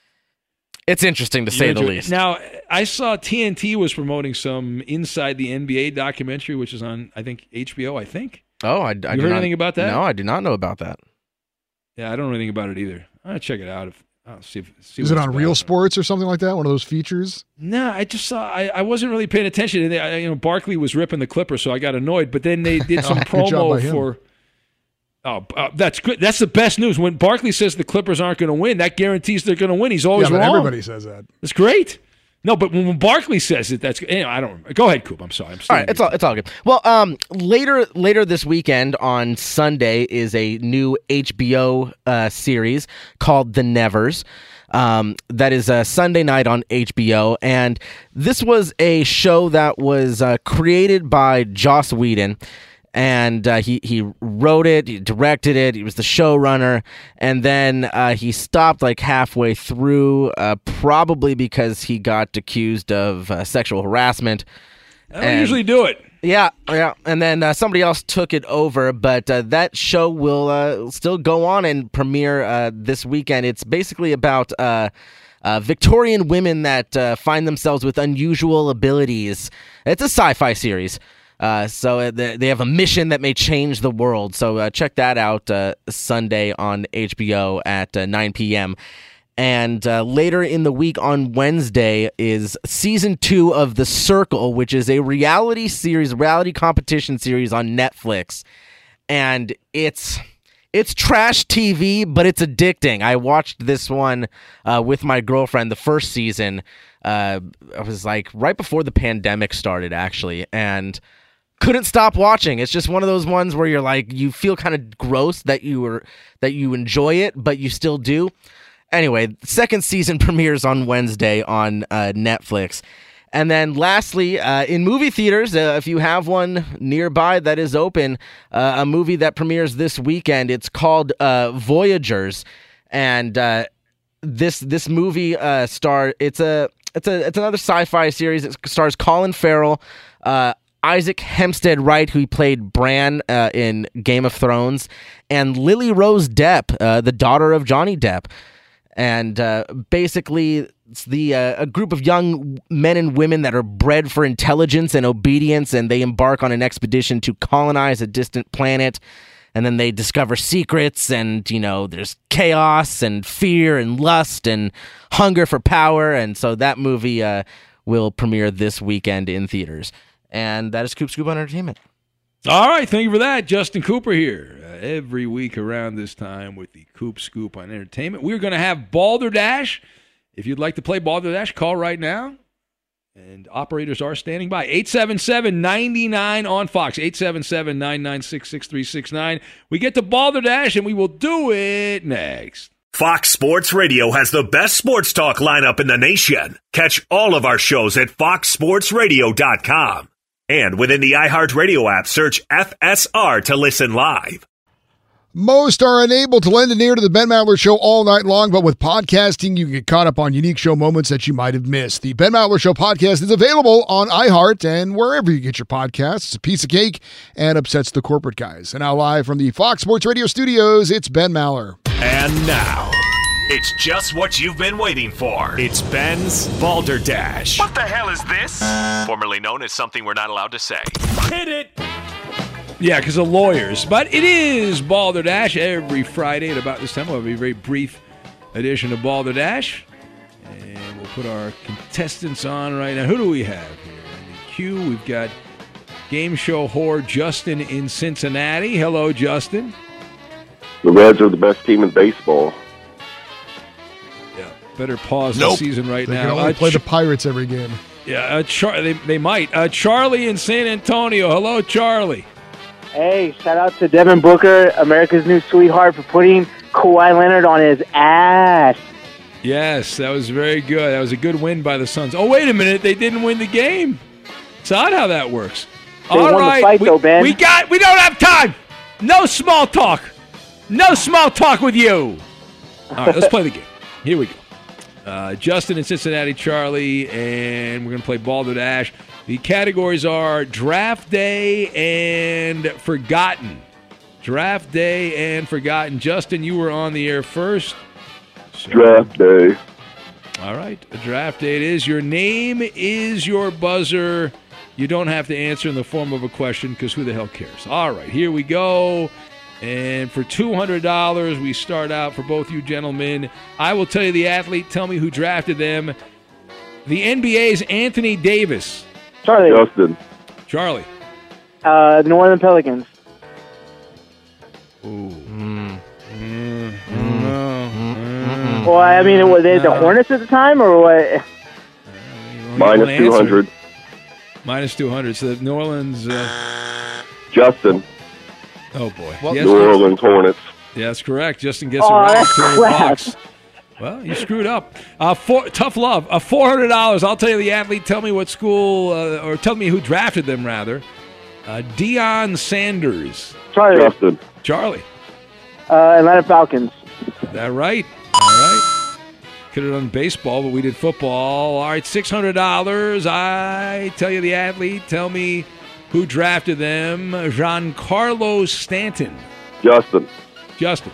it's interesting to say You're the inter- least. Now, I saw T N T was promoting some Inside the N B A documentary, which is on I think H B O. I think. Oh, I, I you do heard not, anything about that? No, I do not know about that. Yeah, I don't know anything about it either. I'll check it out. If I'll see if see Is what it it's on about. Real Sports or something like that? One of those features? No, I just saw. I, I wasn't really paying attention. And I, you know, Barkley was ripping the Clippers, so I got annoyed. But then they did some Oh, good job by promo him. for. Oh, uh, that's good. That's the best news. When Barkley says the Clippers aren't going to win, that guarantees they're going to win. He's always yeah, but wrong. everybody says that. It's great. No, but when Barkley says it, that's. Anyway, I don't. Go ahead, Coop. I'm sorry. I'm All right, it's all it's all good. Well, um, later later this weekend on Sunday is a new H B O uh, series called The Nevers. Um, that is a Sunday night on H B O, and this was a show that was uh, created by Joss Whedon. And uh, he he wrote it, he directed it, he was the showrunner, and then uh, he stopped like halfway through, uh, probably because he got accused of uh, sexual harassment. I don't usually do it. Yeah, yeah, and then uh, somebody else took it over, but uh, that show will uh, still go on and premiere uh, this weekend. It's basically about uh, uh, Victorian women that uh, find themselves with unusual abilities. It's a sci-fi series. Uh, so they they have a mission that may change the world. So uh, check that out uh, Sunday on H B O at uh, nine p.m. And uh, later in the week on Wednesday is season two of The Circle, which is a reality series, reality competition series on Netflix. And it's it's trash T V, but it's addicting. I watched this one uh, with my girlfriend, the first season. Uh, I was like right before the pandemic started, actually, and couldn't stop watching. It's just one of those ones where you're like, you feel kind of gross that you were that you enjoy it, but you still do. Anyway, second season premieres on Wednesday on uh, Netflix. And then lastly, uh, in movie theaters, uh, if you have one nearby that is open, uh, a movie that premieres this weekend, it's called uh, Voyagers. And uh, this this movie uh, star it's a it's a it's another sci-fi series. It stars Colin Farrell, uh, Isaac Hempstead Wright, who played Bran uh, in Game of Thrones, and Lily Rose Depp, uh, the daughter of Johnny Depp. And uh, basically, it's the uh, a group of young men and women that are bred for intelligence and obedience, and they embark on an expedition to colonize a distant planet. And then they discover secrets, and, you know, there's chaos and fear and lust and hunger for power. And so that movie uh, will premiere this weekend in theaters. And that is Coop Scoop on Entertainment. All right, thank you for that. Justin Cooper here uh, every week around this time with the Coop Scoop on Entertainment. We're going to have Balderdash. If you'd like to play Balderdash, call right now. And operators are standing by. eight seven seven, nine nine on Fox. eight seven seven, nine nine six, six three six nine. We get to Balderdash, and we will do it next. Fox Sports Radio has the best sports talk lineup in the nation. Catch all of our shows at fox sports radio dot com. And within the iHeartRadio app, search F S R to listen live. Most are unable to lend an ear to the Ben Maller Show all night long, but with podcasting, you can get caught up on unique show moments that you might have missed. The Ben Maller Show podcast is available on iHeart and wherever you get your podcasts. It's a piece of cake and upsets the corporate guys. And now live from the Fox Sports Radio studios, it's Ben Maller. And now, it's just what you've been waiting for. It's Ben's Balderdash. What the hell is this? Formerly known as something we're not allowed to say. Hit it! Yeah, because of lawyers. But it is Balderdash every Friday at about this time. We'll have a very brief edition of Balderdash. And we'll put our contestants on right now. Who do we have here? In the queue, we've got game show whore Justin in Cincinnati. Hello, Justin. The Reds are the best team in baseball. Yeah, better pause Nope. the season right They now. can only Uh, play Ch- the Pirates every game. Yeah, uh, Char- they, they might. Uh, Charlie in San Antonio. Hello, Charlie. Hey, shout out to Devin Booker, America's new sweetheart, for putting Kawhi Leonard on his ass. Yes, that was very good. That was a good win by the Suns. Oh, wait a minute. They didn't win the game. It's odd how that works. They All won the right. fight, we, though, Ben. we got. We don't have time. No small talk. No small talk with you. All right, let's play the game. Here we go. Uh, Justin in Cincinnati, Charlie, and we're going to play Balderdash. The categories are Draft Day and Forgotten. Draft Day and Forgotten. Justin, you were on the air first. So- Draft day. All right, a draft day it is. Your name is your buzzer. You don't have to answer in the form of a question because who the hell cares? All right, here we go. And for two hundred dollars, we start out for both you gentlemen. I will tell you the athlete. Tell me who drafted them. The N B A's Anthony Davis. Charlie. Justin. Charlie. Uh, New Orleans Pelicans. Ooh. Mm. Mm. Mm. Well, I mean, were they the No. Hornets at the time, or what? Minus Answer. two hundred. Minus two hundred. So New Orleans. Uh, Justin. oh, boy. New Yes, Orleans Hornets. Yeah, that's correct. Justin gets Oh, it right. that's two hundred crap. bucks. Well, you screwed up. Uh, four, tough love. Uh, four hundred dollars. I'll tell you the athlete. Tell me what school, uh, or tell me who drafted them, rather. Uh, Deion Sanders. Charlie. Justin. Charlie. Uh, Atlanta Falcons. Is that right? All right. Could have done baseball, but we did football. All right, six hundred dollars. I tell you the athlete. Tell me who drafted them. Giancarlo Stanton. Justin. Justin.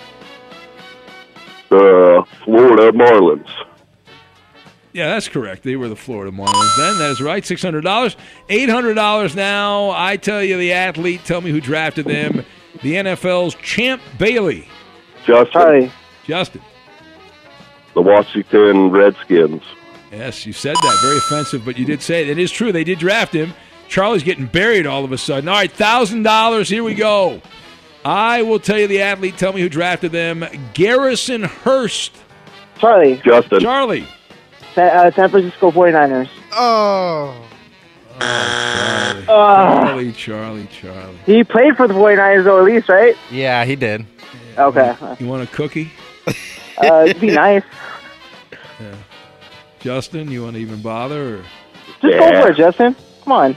The Florida Marlins. Yeah, that's correct. They were the Florida Marlins then. That is right. six hundred dollars. eight hundred dollars now. I tell you the athlete. Tell me who drafted them. The N F L's Champ Bailey. Justin. Charlie. Justin. The Washington Redskins. Yes, you said that. Very offensive, but you did say it. It is true. They did draft him. Charlie's getting buried all of a sudden. All right, one thousand dollars. Here we go. I will tell you the athlete. Tell me who drafted them. Garrison Hurst. Charlie. Justin. Charlie. Sa- uh, San Francisco forty-niners. Oh. Charlie. Uh, Charlie, Charlie, Charlie. he played for the forty-niners, though, at least, right? Yeah, he did. Okay. You want a cookie? Uh, it'd be nice. Yeah. Justin, you want to even bother? Or? Just Yeah. go for it, Justin. Come on.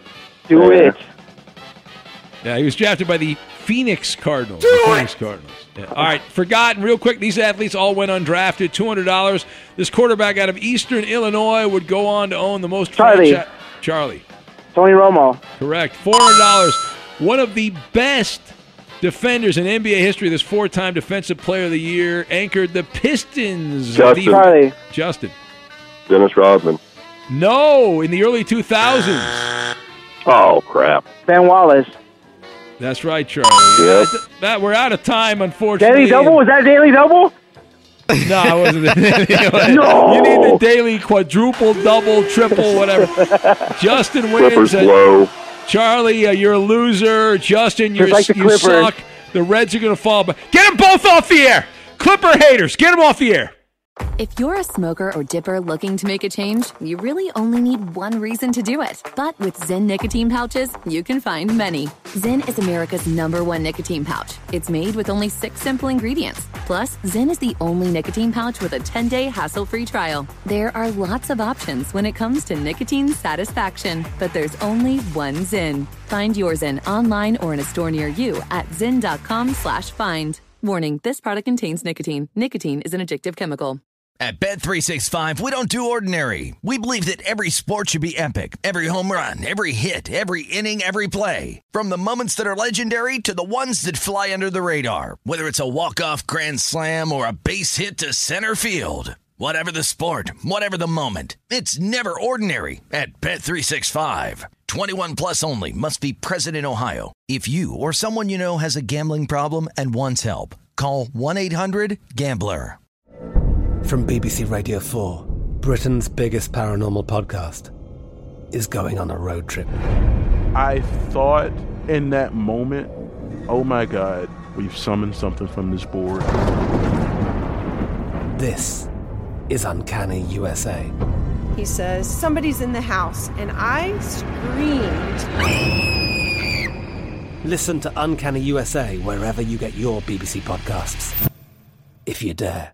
Do Yeah. it. Yeah, he was drafted by the Phoenix Cardinals. The Phoenix Cardinals. Yeah. All right, forgotten real quick. These athletes all went undrafted. Two hundred dollars. This quarterback out of Eastern Illinois would go on to own the most. Charlie. franchi- Charlie. Tony Romo. Correct. Four hundred dollars. One of the best defenders in N B A history. This four-time Defensive Player of the Year anchored the Pistons. Justin. The- Charlie. Justin. Dennis Rodman. No, in the early two thousands. Oh, crap. Ben Wallace. That's right, Charlie. Yep. Uh, that, we're out of time, unfortunately. Daily double? Was that a daily double? No, it wasn't. The No. You need the daily quadruple, double, triple, whatever. Justin wins. Clippers Uh, blow. Charlie, uh, you're a loser. Justin, you're, Just like the you Clippers. suck. The Reds are going to fall. But get them both off the air. Clipper haters, get them off the air. If you're a smoker or dipper looking to make a change, you really only need one reason to do it. But with Zyn nicotine pouches, you can find many. Zyn is America's number one nicotine pouch. It's made with only six simple ingredients. Plus, Zyn is the only nicotine pouch with a ten-day hassle-free trial. There are lots of options when it comes to nicotine satisfaction, but there's only one Zyn. Find your Zyn online or in a store near you at zyn.com slash find. Warning, this product contains nicotine. Nicotine is an addictive chemical. At Bet three sixty-five, we don't do ordinary. We believe that every sport should be epic. Every home run, every hit, every inning, every play. From the moments that are legendary to the ones that fly under the radar. Whether it's a walk-off grand slam or a base hit to center field. Whatever the sport, whatever the moment. It's never ordinary at Bet three sixty-five. twenty-one plus only. Must be present in Ohio. If you or someone you know has a gambling problem and wants help, call one eight hundred gambler. From B B C Radio four, Britain's biggest paranormal podcast is going on a road trip. I thought in that moment, oh my God, we've summoned something from this board. This is Uncanny U S A. He says, somebody's in the house, and I screamed. Listen to Uncanny U S A wherever you get your B B C podcasts, if you dare.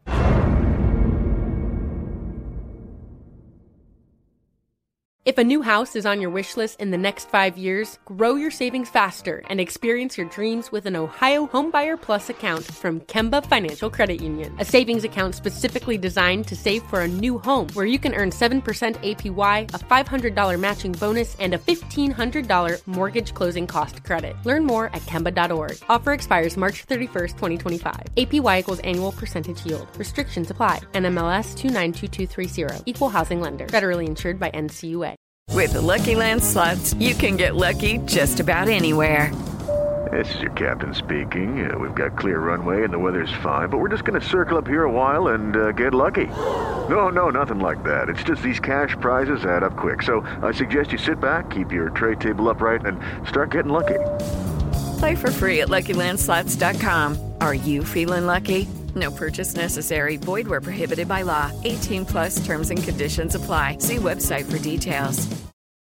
If a new house is on your wish list in the next five years, grow your savings faster and experience your dreams with an Ohio Homebuyer Plus account from Kemba Financial Credit Union. A savings account specifically designed to save for a new home where you can earn seven percent A P Y, a five hundred dollars matching bonus, and a fifteen hundred dollars mortgage closing cost credit. Learn more at Kemba dot org. Offer expires March thirty-first, twenty twenty-five. A P Y equals annual percentage yield. Restrictions apply. N M L S two nine two two three zero. Equal housing lender. Federally insured by N C U A. With the Lucky Land Slots, you can get lucky just about anywhere. This is your captain speaking. Uh, we've got clear runway and the weather's fine, but we're just going to circle up here a while and uh, get lucky. No, no, nothing like that. It's just these cash prizes add up quick. So I suggest you sit back, keep your tray table upright, and start getting lucky. Play for free at Lucky Land Slots dot com. Are you feeling lucky? No purchase necessary. Void where prohibited by law. eighteen plus terms and conditions apply. See website for details.